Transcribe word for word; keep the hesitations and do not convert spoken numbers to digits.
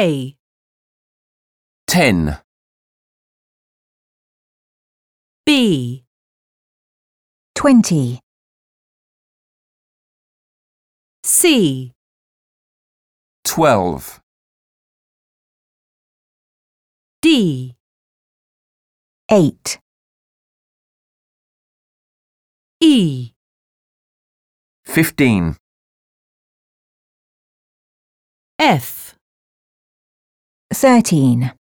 A. ten. B. twenty. C. twelve. D. eight. E. fifteen. F. thirteen.